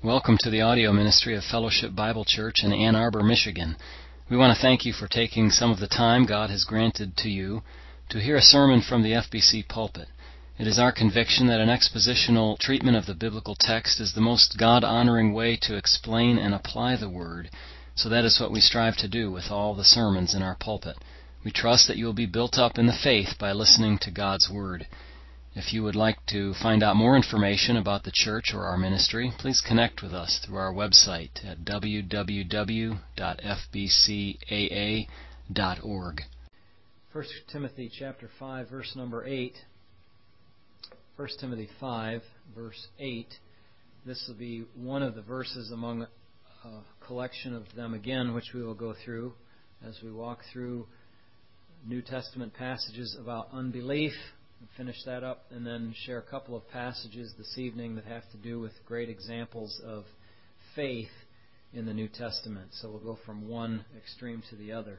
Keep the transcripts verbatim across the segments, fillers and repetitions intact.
Welcome to the audio ministry of Fellowship Bible Church in Ann Arbor, Michigan. We want to thank you for taking some of the time God has granted to you to hear a sermon from the F B C pulpit. It is our conviction that an expositional treatment of the biblical text is the most God-honoring way to explain and apply the Word, so that is what we strive to do with all the sermons in our pulpit. We trust that you will be built up in the faith by listening to God's Word. If you would like to find out more information about the church or our ministry, please connect with us through our website at w w w dot f b c a a dot org. First Timothy chapter five, verse number eight. First Timothy five, verse eight. This will be one of the verses among a collection of them again, which we will go through as we walk through New Testament passages about unbelief. Finish that up and then share a couple of passages this evening that have to do with great examples of faith in the New Testament. So we'll go from one extreme to the other.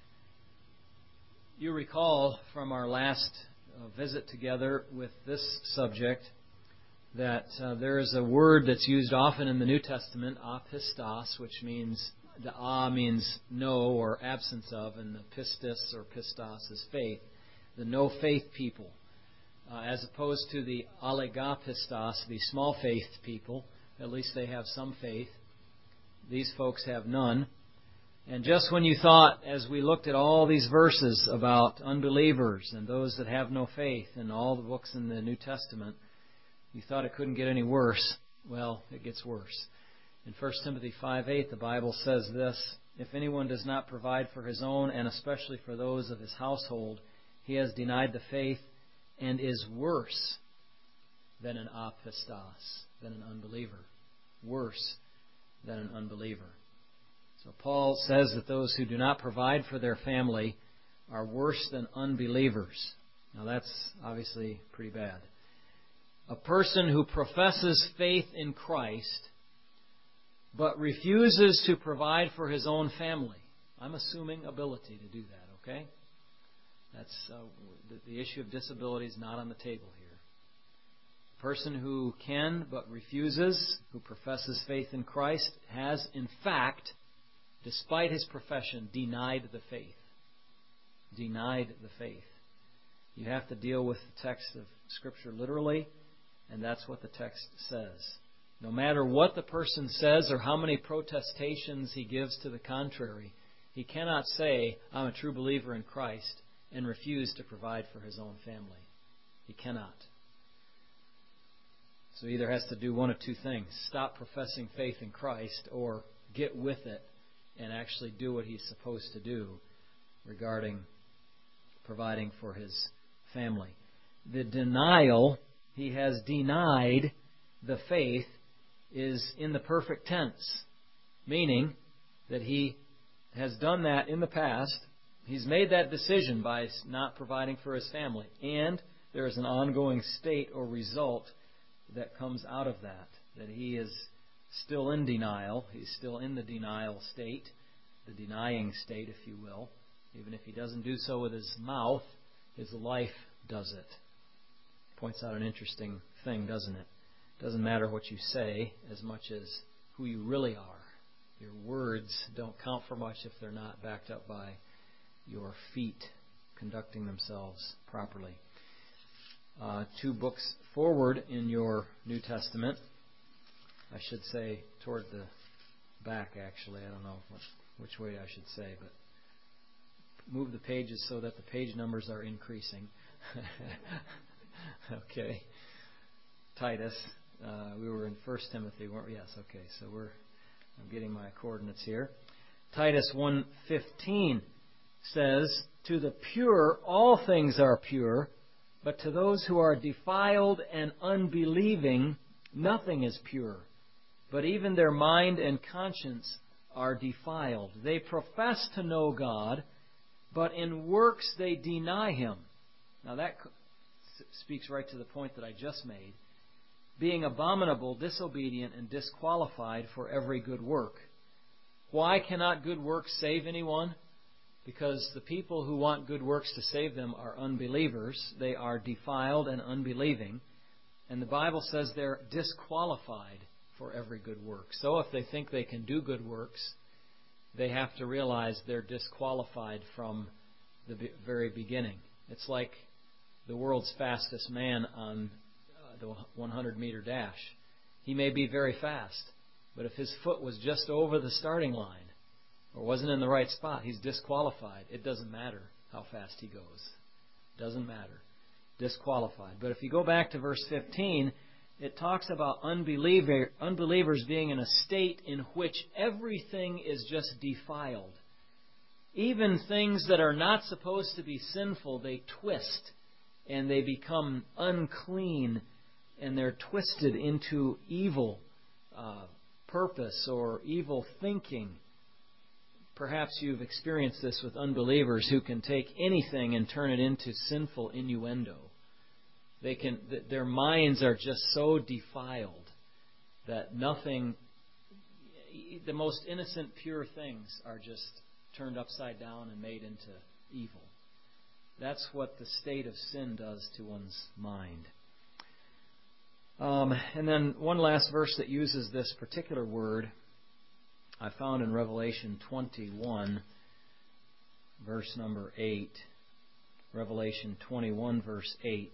You recall from our last uh, visit together with this subject that uh, there is a word that's used often in the New Testament, apistos, which means, the a means no or absence of, and the pistis or pistos is faith. The no faith people. Uh, as opposed to the allegapistos, the small faith people. At least they have some faith. These folks have none. And just when you thought, as we looked at all these verses about unbelievers and those that have no faith in all the books in the New Testament, you thought it couldn't get any worse. Well, it gets worse. In First Timothy five eight, the Bible says this, "If anyone does not provide for his own, and especially for those of his household, he has denied the faith and is worse than an apistos, than an unbeliever. Worse than an unbeliever." So Paul says that those who do not provide for their family are worse than unbelievers. Now that's obviously pretty bad. A person who professes faith in Christ but refuses to provide for his own family. I'm assuming ability to do that, okay? That's uh, the, the issue of disability is not on the table here. A person who can but refuses, who professes faith in Christ, has in fact, despite his profession, denied the faith. Denied the faith. You have to deal with the text of Scripture literally, and that's what the text says. No matter what the person says or how many protestations he gives to the contrary, he cannot say, "I'm a true believer in Christ," and refuse to provide for his own family. He cannot. So he either has to do one of two things: stop professing faith in Christ, or get with it and actually do what he's supposed to do regarding providing for his family. The denial, he has denied the faith, is in the perfect tense, meaning that he has done that in the past. He's made that decision by not providing for his family. And there is an ongoing state or result that comes out of that. That he is still in denial. He's still in the denial state. The denying state, if you will. Even if he doesn't do so with his mouth, his life does it. Points out an interesting thing, doesn't it? It doesn't matter what you say as much as who you really are. Your words don't count for much if they're not backed up by your feet conducting themselves properly. Uh, two books forward in your New Testament, I should say toward the back actually, I don't know what, which way I should say, but move the pages so that the page numbers are increasing. Okay. Titus, uh, we were in First Timothy, weren't we? Yes, okay, so we're, I'm getting my coordinates here. Titus one fifteen says, "To the pure all things are pure, but to those who are defiled and unbelieving nothing is pure. But even their mind and conscience are defiled. They profess to know God, but in works they deny Him." Now that speaks right to the point that I just made. Being abominable, disobedient, and disqualified for every good work. Why cannot good works save anyone? Because the people who want good works to save them are unbelievers. They are defiled and unbelieving. And the Bible says they're disqualified for every good work. So if they think they can do good works, they have to realize they're disqualified from the be- very beginning. It's like the world's fastest man on uh, the hundred meter dash. He may be very fast, but if his foot was just over the starting line or wasn't in the right spot, he's disqualified. It doesn't matter how fast he goes. Doesn't matter. Disqualified. But if you go back to verse fifteen, it talks about unbeliever, unbelievers being in a state in which everything is just defiled. Even things that are not supposed to be sinful, they twist and they become unclean, and they're twisted into evil uh, purpose or evil thinking. Perhaps you've experienced this with unbelievers who can take anything and turn it into sinful innuendo. They can, their minds are just so defiled that nothing, the most innocent, pure things are just turned upside down and made into evil. That's what the state of sin does to one's mind. Um, and then one last verse that uses this particular word I found in Revelation twenty-one, verse number eight. Revelation twenty-one, verse eight.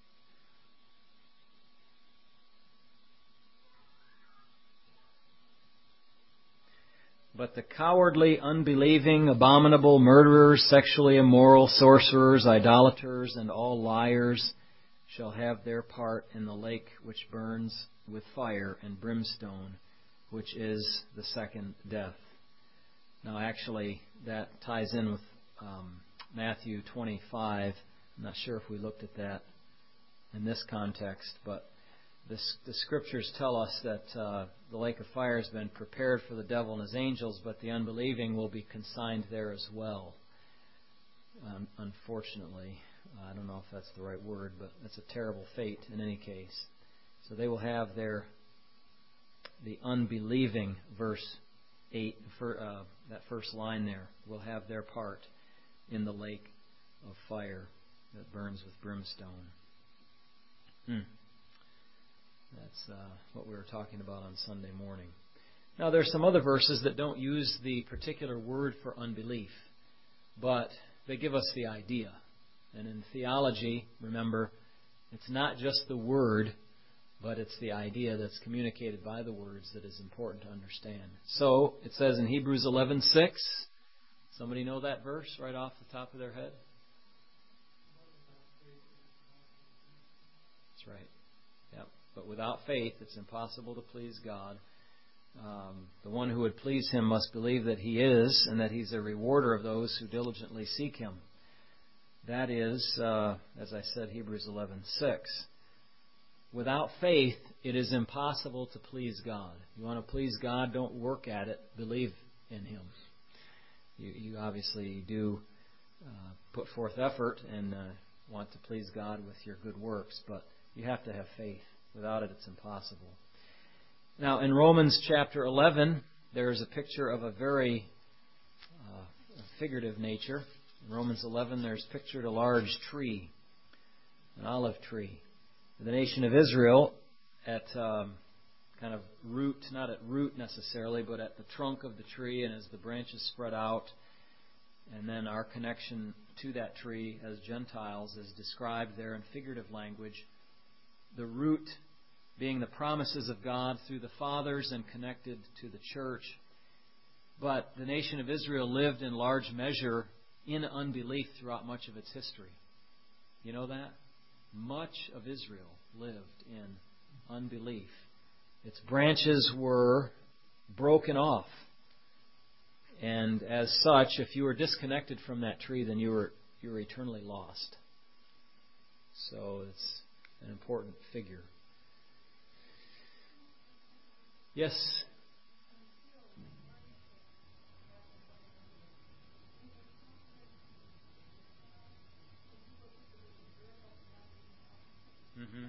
But the cowardly, unbelieving, abominable, murderers, sexually immoral, sorcerers, idolaters, and all liars shall have their part in the lake which burns with fire and brimstone, which is the second death. Now, actually, that ties in with um, Matthew twenty-five. I'm not sure if we looked at that in this context, but this, the Scriptures tell us that uh, the lake of fire has been prepared for the devil and his angels, but the unbelieving will be consigned there as well. Um, unfortunately, I don't know if that's the right word, but that's a terrible fate in any case. So they will have their the unbelieving, verse eight, for, uh, that first line there, will have their part in the lake of fire that burns with brimstone. Hmm. That's uh, what we were talking about on Sunday morning. Now, there's some other verses that don't use the particular word for unbelief, but they give us the idea. And in theology, remember, it's not just the word, but it's the idea that's communicated by the words that is important to understand. So, it says in Hebrews eleven six, somebody know that verse right off the top of their head? That's right. Yep. But without faith, it's impossible to please God. Um, the one who would please Him must believe that He is, and that He's a rewarder of those who diligently seek Him. That is, uh, as I said, Hebrews eleven six. Without faith, it is impossible to please God. You want to please God, don't work at it. Believe in Him. You, you obviously do uh, put forth effort and uh, want to please God with your good works, but you have to have faith. Without it, it's impossible. Now, in Romans chapter eleven, there is a picture of a very uh, figurative nature. In Romans eleven, there's pictured a large tree, an olive tree. The nation of Israel, at um, kind of root, not at root necessarily, but at the trunk of the tree, and as the branches spread out, and then our connection to that tree as Gentiles is described there in figurative language. The root being the promises of God through the fathers and connected to the church. But the nation of Israel lived in large measure in unbelief throughout much of its history. You know that? Much of Israel lived in unbelief. Its branches were broken off. And as such, if you were disconnected from that tree, then you were you were eternally lost. So it's an important figure. Yes? Mm-hmm.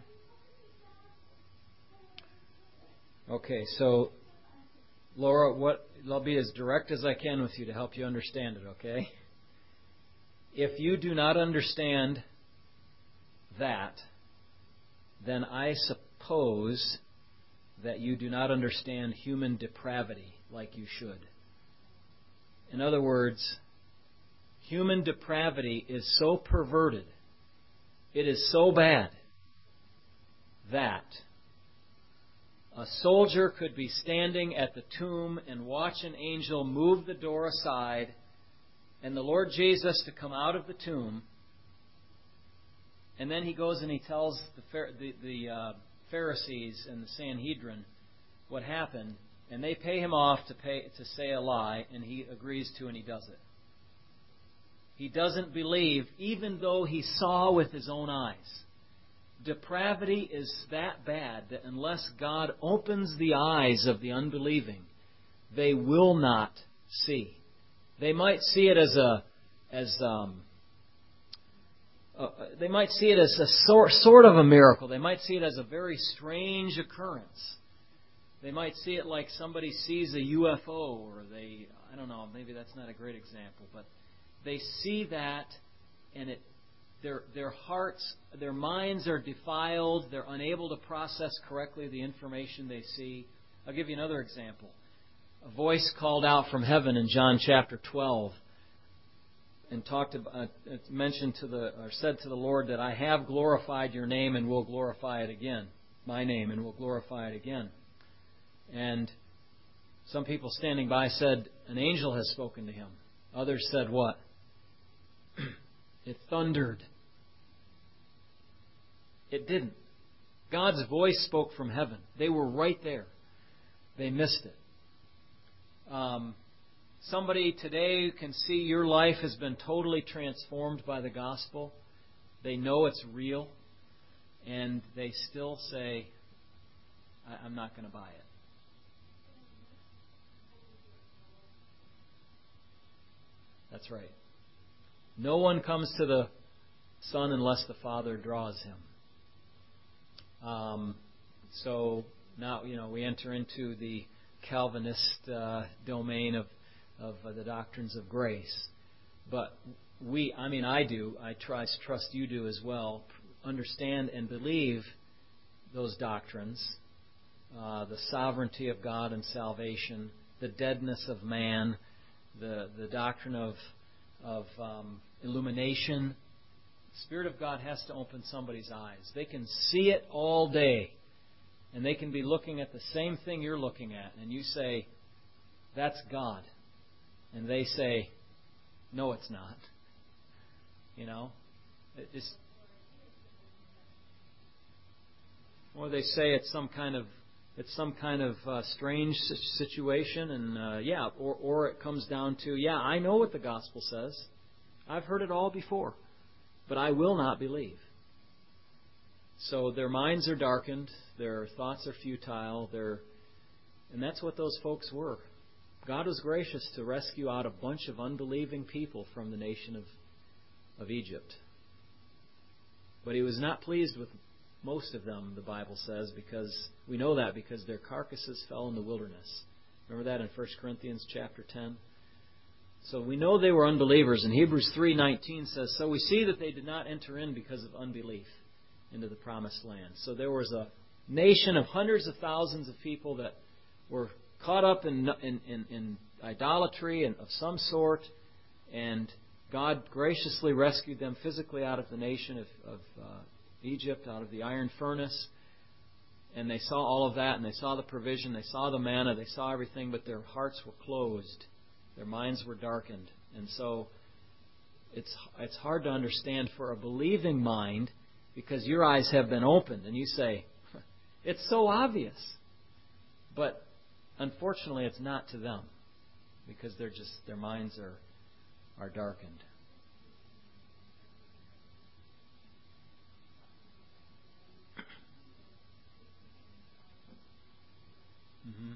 Okay, so Laura, what I'll be as direct as I can with you to help you understand it, okay? If you do not understand that, then I suppose that you do not understand human depravity like you should. In other words, human depravity is so perverted, it is so bad, that a soldier could be standing at the tomb and watch an angel move the door aside and the Lord Jesus to come out of the tomb, and then he goes and he tells the, the, the uh, Pharisees and the Sanhedrin what happened, and they pay him off to pay to say a lie, and he agrees to, and he does it. He doesn't believe, even though he saw with his own eyes. Depravity is that bad that unless God opens the eyes of the unbelieving, they will not see. They might see it as a as um, uh, they might see it as a sort sort of a miracle. They might see it as a very strange occurrence. They might see it like somebody sees a U F O, or they I don't know, maybe that's not a great example, but they see that, and it their their hearts, their minds are defiled. They're unable to process correctly the information they see. I'll give you another example. A voice called out from heaven in John chapter twelve, and talked about, uh, mentioned to the or said to the Lord that I have glorified your name and will glorify it again, my name and will glorify it again. And some people standing by said an angel has spoken to him. Others said what? It thundered. It didn't. God's voice spoke from heaven. They were right there. They missed it. Um, somebody today can see your life has been totally transformed by the gospel. They know it's real, and they still say, I'm not going to buy it. That's right. No one comes to the Son unless the Father draws him. Um, so now, you know, we enter into the Calvinist uh, domain of, of uh, the doctrines of grace. But we, I mean, I do, I trust, trust you do as well, understand and believe those doctrines, uh, the sovereignty of God and salvation, the deadness of man, the the doctrine of of um, illumination. The Spirit of God has to open somebody's eyes. They can see it all day, and they can be looking at the same thing you're looking at, and you say, that's God. And they say, no, it's not. You know? It's, or they say it's some kind of It's some kind of uh, strange situation, and uh, yeah, or or it comes down to, yeah, I know what the gospel says. I've heard it all before, but I will not believe. So their minds are darkened, their thoughts are futile, they're, and that's what those folks were. God was gracious to rescue out a bunch of unbelieving people from the nation of, of Egypt. But He was not pleased with most of them, the Bible says, because we know that because their carcasses fell in the wilderness. Remember that in First Corinthians chapter ten? So we know they were unbelievers. And Hebrews three nineteen says, so we see that they did not enter in because of unbelief into the promised land. So there was a nation of hundreds of thousands of people that were caught up in, in, in, in idolatry and of some sort, and God graciously rescued them physically out of the nation of, of uh, Egypt, out of the iron furnace. And they saw all of that, and they saw the provision, they saw the manna, they saw everything, but their hearts were closed. Their minds were darkened. And so it's it's hard to understand for a believing mind, because your eyes have been opened, and you say, it's so obvious. But unfortunately, it's not to them, because they're just their minds are are darkened. Mm-hmm.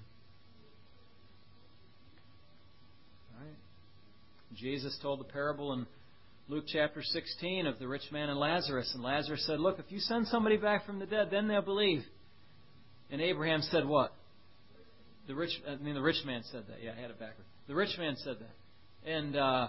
All right. Jesus told the parable in Luke chapter sixteen of the rich man and Lazarus. And Lazarus said, look, if you send somebody back from the dead, then they'll believe. And Abraham said what? The rich, I mean, the rich man said that. Yeah, I had it backward. The rich man said that. And uh,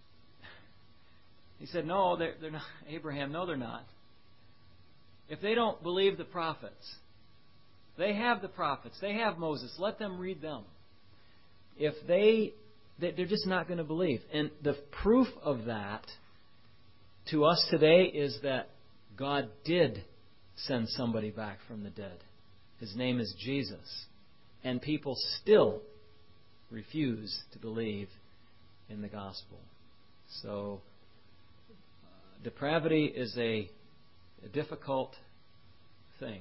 he said, no, they're, they're not. Abraham, no, they're not. If they don't believe the prophets, They have the prophets. They have Moses. Let them read them. If they, they're just not going to believe. And the proof of that to us today is that God did send somebody back from the dead. His name is Jesus. And people still refuse to believe in the gospel. So, uh, depravity is a, a difficult thing.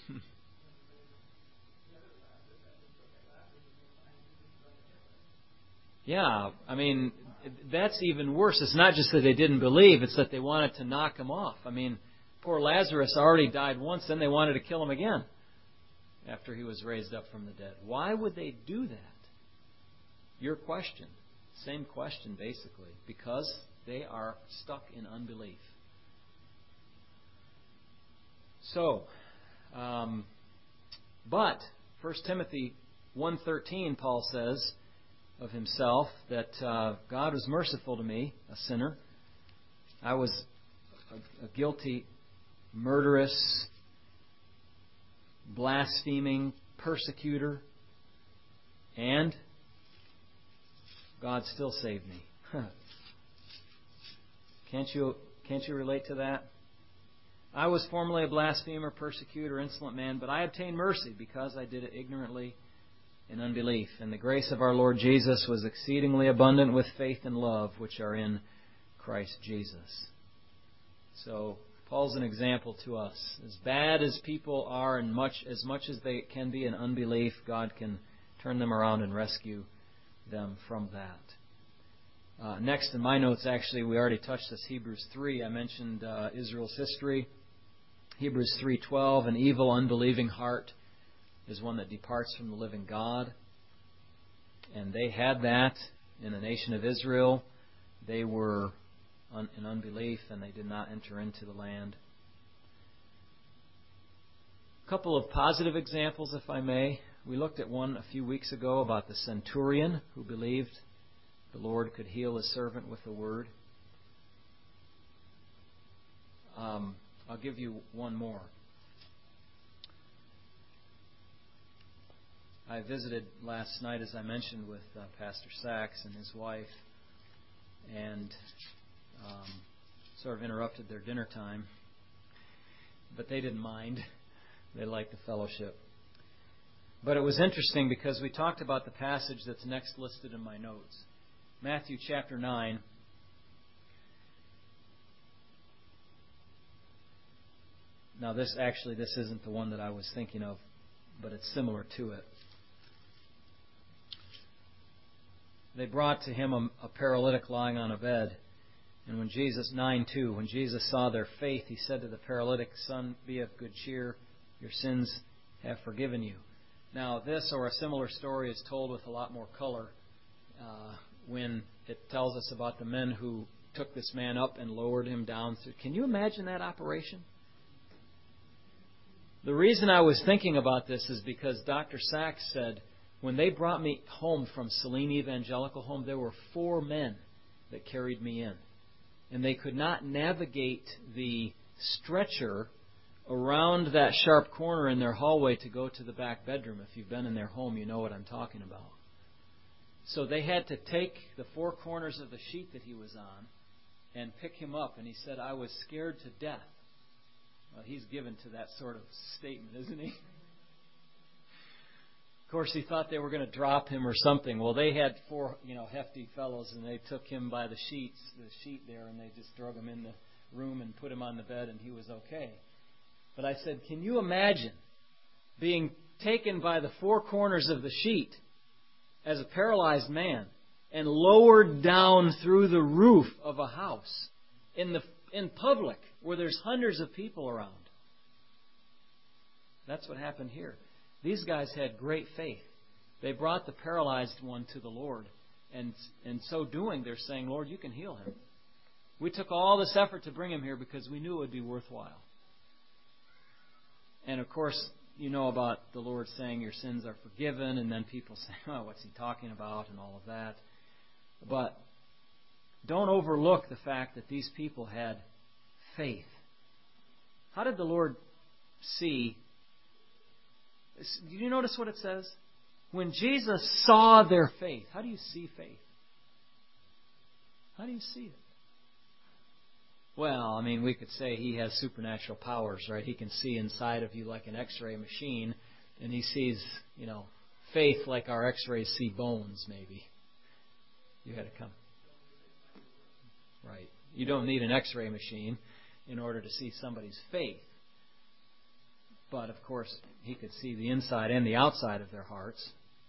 Yeah, I mean, that's even worse. It's not just that they didn't believe, it's that they wanted to knock him off. I mean, poor Lazarus already died once, then they wanted to kill him again after he was raised up from the dead. Why would they do that? Your question. Same question, basically. Because they are stuck in unbelief. So, um, but First Timothy one thirteen, Paul says of himself that uh, God was merciful to me, a sinner. I was a, a guilty, murderous, blaspheming persecutor, and God still saved me. Can't you, can't you relate to that? I was formerly a blasphemer, persecutor, insolent man, but I obtained mercy because I did it ignorantly in unbelief. And the grace of our Lord Jesus was exceedingly abundant with faith and love, which are in Christ Jesus. So, Paul's an example to us. As bad as people are, and much as much as they can be in unbelief, God can turn them around and rescue them from that. Uh, next in my notes, actually, we already touched this, Hebrews three. I mentioned uh, Israel's history. Hebrews three twelve, an evil, unbelieving heart is one that departs from the living God. And they had that in the nation of Israel. They were un- in unbelief, and they did not enter into the land. A couple of positive examples, if I may. We looked at one a few weeks ago about the centurion who believed the Lord could heal his servant with a word. Um, I'll give you one more. I visited last night, as I mentioned, with uh, Pastor Sachs and his wife, and um, sort of interrupted their dinner time. But they didn't mind. They liked the fellowship. But it was interesting because we talked about the passage that's next listed in my notes. Matthew chapter nine. Now this actually, this isn't the one that I was thinking of, but it's similar to it. They brought to him a, a paralytic lying on a bed. And when Jesus, nine two, when Jesus saw their faith, he said to the paralytic, "Son, be of good cheer, your sins have forgiven you." Now this or a similar story is told with a lot more color uh, when it tells us about the men who took this man up and lowered him down. Can you imagine that operation? The reason I was thinking about this is because Doctor Sachs said, when they brought me home from Saline Evangelical Home, there were four men that carried me in. And they could not navigate the stretcher around that sharp corner in their hallway to go to the back bedroom. If you've been in their home, you know what I'm talking about. So they had to take the four corners of the sheet that he was on and pick him up. And he said, "I was scared to death." Well, he's given to that sort of statement, isn't he? Of course, he thought they were going to drop him or something. Well, they had four, you know, hefty fellows, and they took him by the sheets, the sheet there, and they just drug him in the room and put him on the bed, and he was okay. But I said, can you imagine being taken by the four corners of the sheet as a paralyzed man and lowered down through the roof of a house in the in public where there's hundreds of people around? That's what happened here. These guys had great faith. They brought the paralyzed one to the Lord. And in so doing, they're saying, "Lord, you can heal him. We took all this effort to bring him here because we knew it would be worthwhile." And of course, you know about the Lord saying your sins are forgiven, and then people say, "Oh, what's he talking about?" and all of that. But don't overlook the fact that these people had faith. How did the Lord see? Do you notice what it says? When Jesus saw their faith. How do you see faith? How do you see it? Well, I mean, we could say he has supernatural powers, right? He can see inside of you like an X-ray machine, and he sees, you know, faith like our X-rays see bones, maybe. You had to come. Right. You don't need an X-ray machine in order to see somebody's faith. But, of course, he could see the inside and the outside of their hearts.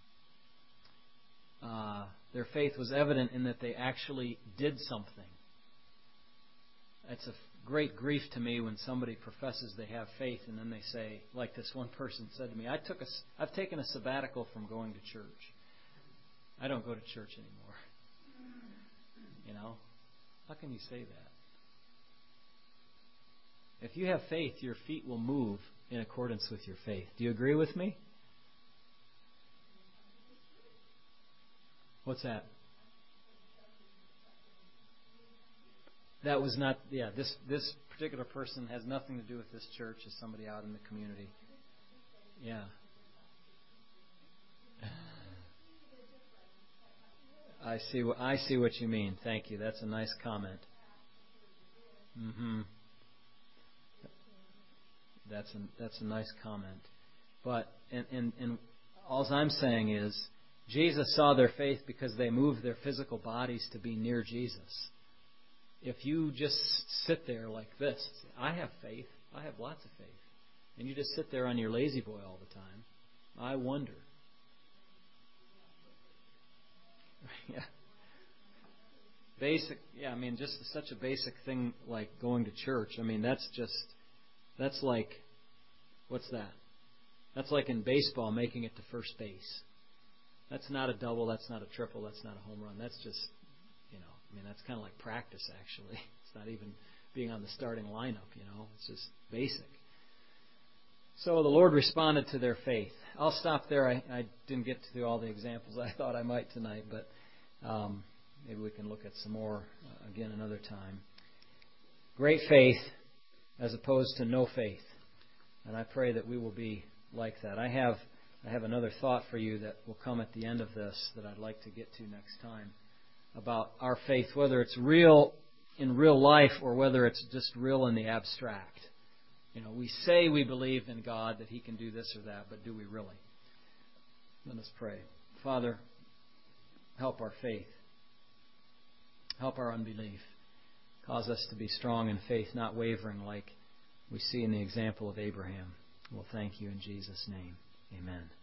Uh, their faith was evident in that they actually did something. It's a great grief to me when somebody professes they have faith and then they say, like this one person said to me, I took a, I've taken a sabbatical from going to church. I don't go to church anymore. You know? How can you say that? If you have faith, your feet will move in accordance with your faith. Do you agree with me? What's that? That was not, yeah, this this particular person has nothing to do with this church. It's somebody out in the community. Yeah. I see what I see what you mean. Thank you. That's a nice comment. Mm-hmm. That's a that's a nice comment. But and and, and all I'm saying is Jesus saw their faith because they moved their physical bodies to be near Jesus. If you just sit there like this, I have faith, I have lots of faith, and you just sit there on your lazy boy all the time, I wonder. Yeah. Basic, yeah, I mean, just such a basic thing like going to church. I mean, that's just, that's like, what's that? That's like in baseball making it to first base. That's not a double, that's not a triple, that's not a home run. That's just, you know, I mean, that's kind of like practice, actually. It's not even being on the starting lineup, you know. It's just basic. So the Lord responded to their faith. I'll stop there. I, I didn't get to all the examples I thought I might tonight, but um, maybe we can look at some more uh, again another time. Great faith as opposed to no faith. And I pray that we will be like that. I have I have another thought for you that will come at the end of this that I'd like to get to next time about our faith, whether it's real in real life or whether it's just real in the abstract. You know, we say we believe in God, that He can do this or that, but do we really? Let us pray. Father, help our faith. Help our unbelief. Cause us to be strong in faith, not wavering like we see in the example of Abraham. We'll thank you in Jesus' name. Amen.